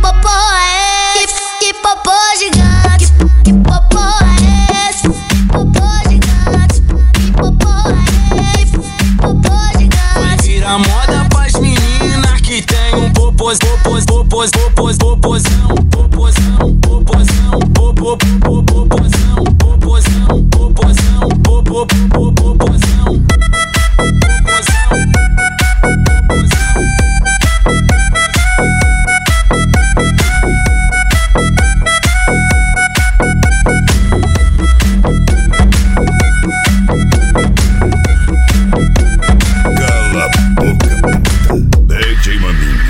popô é esse? Que popô gigante? Que popô é esse? Popô gigante. Que popô é esse? Popô gigante. Vai virar moda pras meninas que tem um popozão, Cala a boca, DJ Maminho.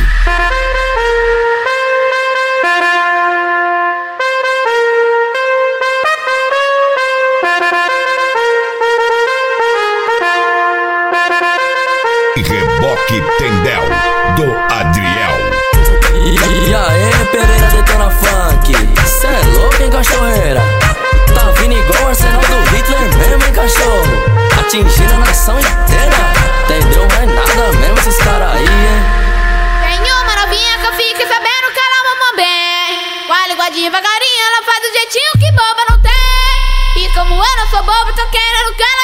Reboque Tendel, do Adriel. E aí, Pereira detona funk. Cê é louco, hein, cachorreira? Tá vindo igual o arsenal do Hitler mesmo, hein, cachorro? Atingindo a nação inteira. Entendeu? Não é nada mesmo esses caras aí, hein? Tem uma novinha que eu fiquei sabendo que ela mama bem. Com a devagarinho, ela faz do jeitinho que boba não tem. E como eu não sou boba, tô querendo que ela